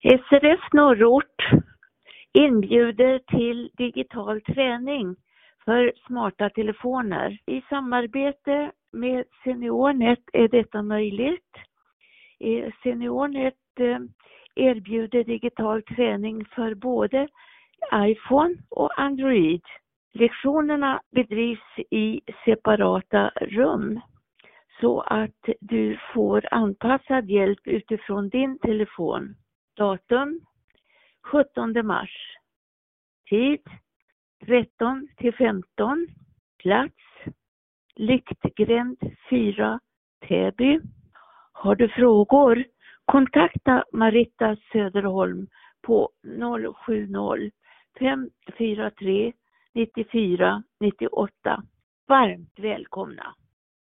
SRF Norrort inbjuder till digital träning för smarta telefoner. I samarbete med SeniorNet är detta möjligt. SeniorNet erbjuder digital träning för både iPhone och Android. Lektionerna bedrivs i separata rum så att du får anpassad hjälp utifrån din telefon. Datum 17 mars. Tid 13-15. Plats Lyktgränd 4, Täby. Har du frågor? Kontakta Marita Söderholm på 070 543 94 98. Varmt välkomna!